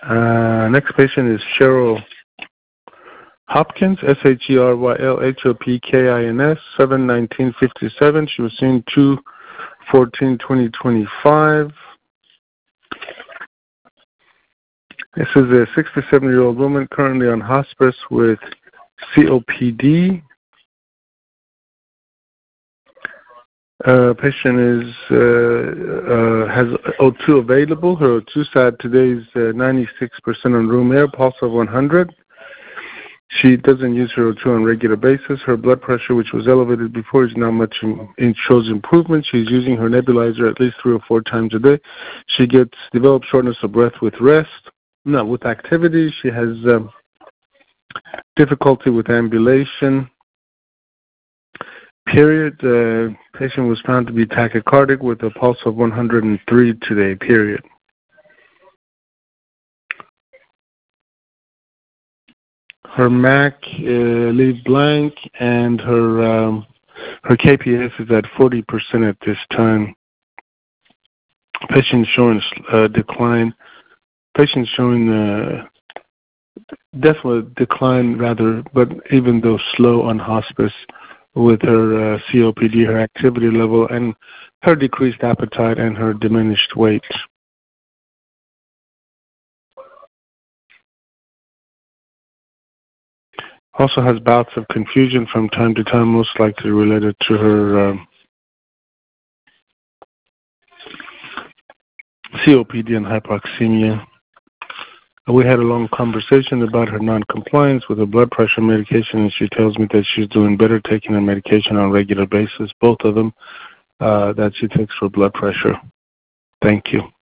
Next patient is Cheryl Hopkins, SHERYLHOPKINS, 7/19/57. She was seen 2/14/2025. This is a 67-year-old woman currently on hospice with COPD. Patient has O2 available. Her O2 sat today is 96% on room air, pulse of 100. She doesn't use her O2 on a regular basis. Her blood pressure, which was elevated before, is now shows improvement. She's using her nebulizer at least 3 or 4 times a day. She develops shortness of breath with activity. She has difficulty with ambulation. Period. The patient was found to be tachycardic with a pulse of 103 today. Period. Her MAC leave blank, and her KPS is at 40% at this time. Patient showing decline. Patient showing definitely decline rather, but even though slow on hospice with her COPD, her activity level, and her decreased appetite and her diminished weight. Also has bouts of confusion from time to time, most likely related to her COPD and hypoxemia. We had a long conversation about her non-compliance with her blood pressure medication, and she tells me that she's doing better taking her medication on a regular basis, both of them, that she takes for blood pressure. Thank you.